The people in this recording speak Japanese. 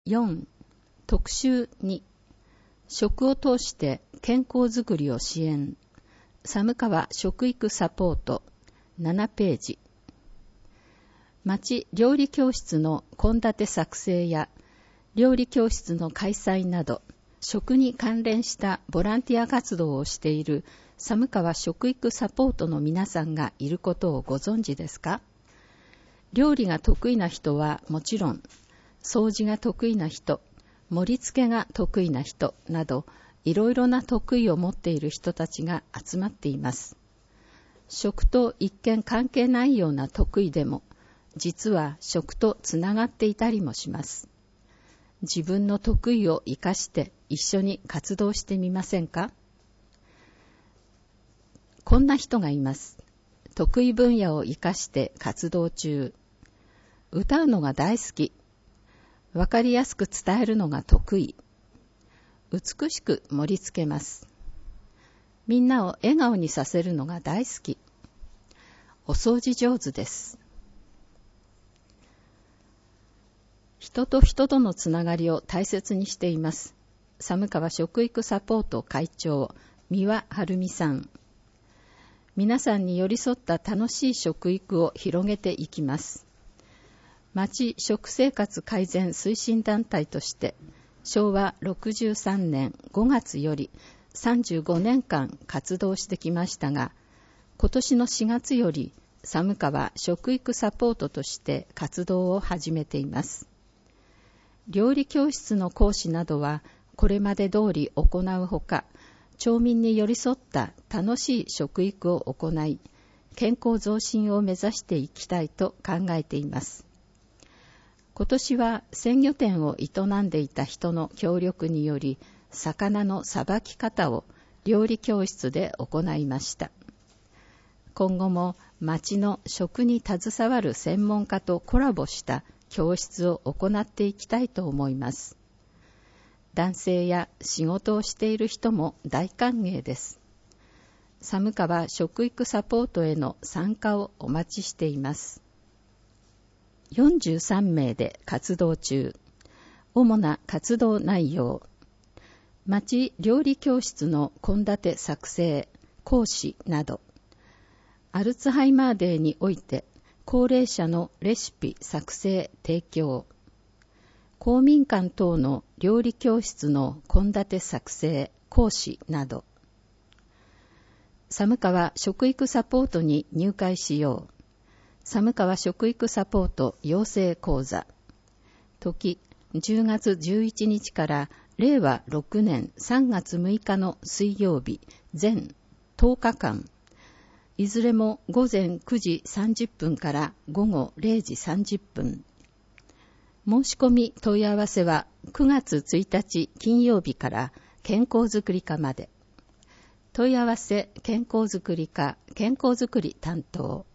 4. 特集2、食を通して健康づくりを支援。寒川食育サポート7ページ。町料理教室の献立作成や料理教室の開催など、食に関連したボランティア活動をしている寒川食育サポートの皆さんがいることをご存知ですか？料理が得意な人はもちろん、掃除が得意な人、盛り付けが得意な人など、いろいろな得意を持っている人たちが集まっています。食と一見関係ないような得意でも、実は食とつながっていたりもします。自分の得意を生かして一緒に活動してみませんか？こんな人がいます。得意分野を生かして活動中。歌うのが大好き。わかりやすく伝えるのが得意。美しく盛り付けます。みんなを笑顔にさせるのが大好き。お掃除上手です。人と人とのつながりを大切にしています。寒川食育サポート会長、三輪晴美さん。皆さんに寄り添った楽しい食育を広げていきます。町食生活改善推進団体として昭和63年5月より35年間活動してきましたが、今年の4月より寒川食育サポートとして活動を始めています。料理教室の講師などはこれまで通り行うほか、町民に寄り添った楽しい食育を行い、健康増進を目指していきたいと考えています。今年は鮮魚店を営んでいた人の協力により、魚のさばき方を料理教室で行いました。今後も町の食に携わる専門家とコラボした教室を行っていきたいと思います。男性や仕事をしている人も大歓迎です。寒川食育サポートへの参加をお待ちしています。43名で活動中。主な活動内容。町料理教室の献立作成、講師など。アルツハイマーデーにおいて高齢者のレシピ作成提供。公民館等の料理教室の献立作成、講師など。寒川食育サポートに入会しよう。寒川食育サポート養成講座。時、10月11日から令和6年3月6日の水曜日、全10日間。いずれも午前9時30分から午後0時30分。申し込み問い合わせは9月1日金曜日から健康づくり課まで。問い合わせ健康づくり課健康づくり担当。